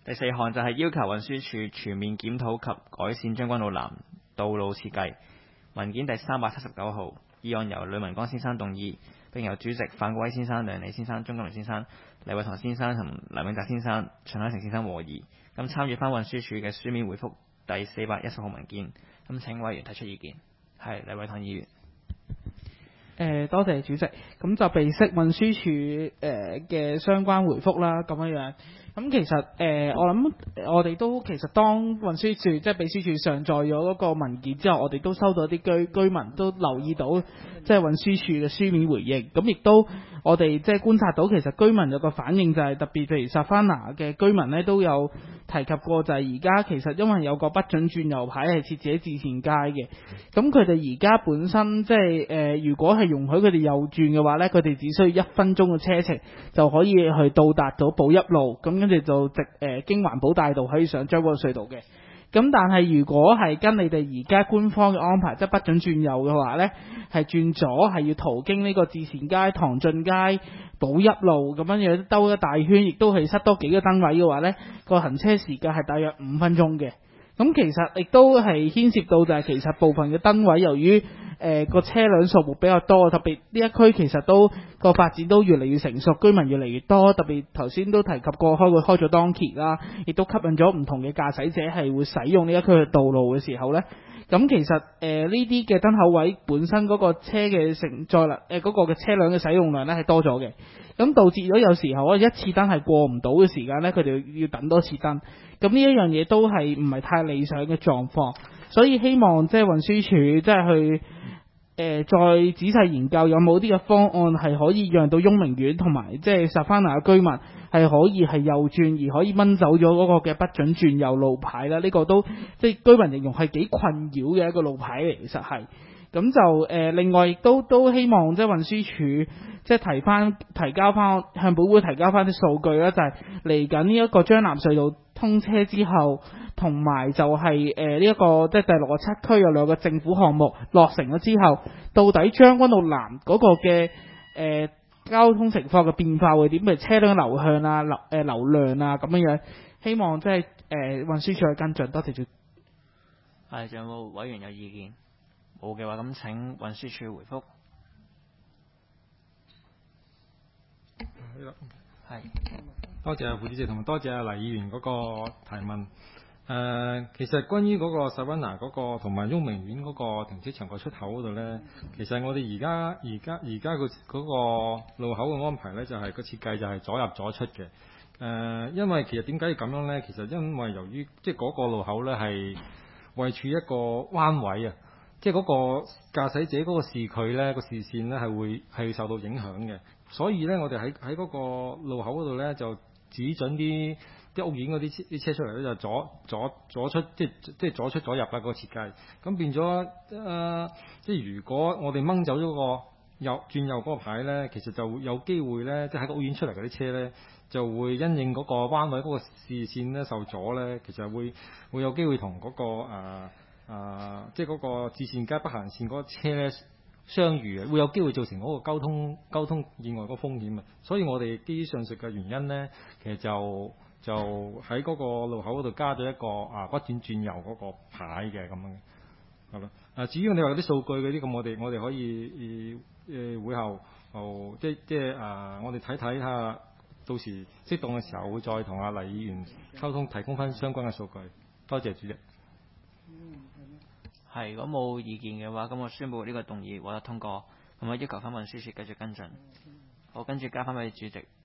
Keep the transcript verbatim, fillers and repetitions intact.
第四項就係要求運輸署全面檢討及改善將軍澳南道路設計。文件第三百七十九號，議案由呂文剛先生動議，並由主席范國威先生、梁利先生、鍾金良先生、黎偉棠先生同梁永澤先生、陳海成先生和議。咁參與翻運輸署嘅書面回覆第四百一十號文件。咁請委員提出意見。係黎偉棠議員。 誒、呃，多謝主席。咁就備悉運輸署誒嘅相關回覆啦，咁樣樣。咁其實誒、呃，我諗我哋都其實當運輸署即係秘書處上載咗嗰個文件之後，我哋都收到啲居居民都留意到，即係運輸署嘅書面回應。咁亦都我哋即係觀察到，其實居民有個反應就係、是、特別，譬如薩凡拿嘅居民咧都有提及過，就係而家其實因為有個不准轉右牌係設置喺至善街嘅，咁佢哋而家本身即係誒，如果係容許佢哋右轉嘅話咧，佢哋只需要一分鐘嘅車程就可以去到達到寶邑路，咁跟住就直誒、呃、經環保大道可以上將軍澳隧道嘅。咁但係如果係跟你哋而家官方嘅安排，即係不准轉右嘅話呢，係轉左係要途經呢個至善街、唐俊街、寶邑路咁樣樣兜一大圈，亦都係塞多幾個燈位嘅話呢，個行車時間係大約五分鐘嘅。咁其實亦都係牽涉到就係其實部分嘅燈位由於誒個、呃、車輛數目比較多，特別呢一區其實都個發展都越嚟越成熟，居民越嚟越多，特別頭先都提及過開會開咗當期啦，亦都吸引咗唔同嘅駕駛者係會使用呢一區嘅道路嘅時候呢。咁其實誒呢啲嘅燈口位本身嗰個車嘅承載量誒嗰個嘅車輛嘅使用量呢係多咗嘅，咁導致咗有時候啊一次燈係過唔到嘅時間呢，佢哋要等多次燈，咁呢一樣嘢都係唔係太理想嘅狀況，所以希望即係運輸署即係去誒、呃、再仔細研究有冇啲嘅方案係可以讓到雍明苑同埋即係薩凡拿嘅居民係可以係右轉而可以掹走咗嗰個嘅不准轉右路牌啦。呢、這個都即係居民形容係幾困擾嘅一個路牌嚟，其實係咁就誒、呃、另外亦都都希望即係運輸署即係提翻提交翻向本會提交翻啲數據啦，就係嚟緊呢一個將藍隧道通車之後，同埋就係誒呢一個即係第六個七區有兩個政府項目落成咗之後，到底將軍澳南嗰個嘅誒、呃、交通情況嘅變化會點？譬如車輛流向啊、流誒、呃、流量啊咁樣樣，希望即係誒運輸署去跟進。多謝主席。 係，仲有冇委員有意見？冇嘅話，咁請運輸署回覆。係， 多謝副主席同埋多謝黎議員嗰個提問。誒、呃，其實關於嗰個薩凡拿嗰個同埋雍明苑嗰個停車場個出口嗰度呢，其實我哋而家而家而家個嗰個路口嘅安排呢，就係、是、個設計就係左入左出嘅。誒、呃，因為其實點解要咁樣呢？其實因為由於即係嗰個路口呢係位處一個彎位啊。即係嗰個駕駛者嗰個視距呢，個視線呢係會係受到影響嘅，所以呢，我哋喺喺嗰個路口嗰度呢，就指準啲啲屋苑嗰啲啲車出嚟呢，就左左左出，即係即係左出左入啦、嗰個設計。咁變咗誒、呃，即係如果我哋掹走咗個右轉右嗰個牌呢，其實就會有機會呢，即係喺個屋苑出嚟嗰啲車呢，就會因應嗰個彎位嗰個視線呢受阻呢，其實會會有機會同嗰、嗰個誒。呃啊、呃，即係嗰個至善街北行線嗰個車咧相遇啊，會有機會造成嗰個交通交通意外嗰個風險啊。所以我哋基於上述嘅原因咧，其實就就喺嗰個路口嗰度加咗一個啊不准轉右嗰個牌嘅咁樣嘅，係咯。啊，至於你話啲數據嗰啲咁，我哋我哋可以誒誒會後後即即係啊，我哋睇睇下，到時適當嘅時候會再同阿黎議員溝通，提供翻相關嘅數據。多謝主席。 係，如果冇意見嘅話，咁我宣佈呢個動議獲得通過，咁我要求翻運輸署繼續跟進。好，跟住交翻俾主席。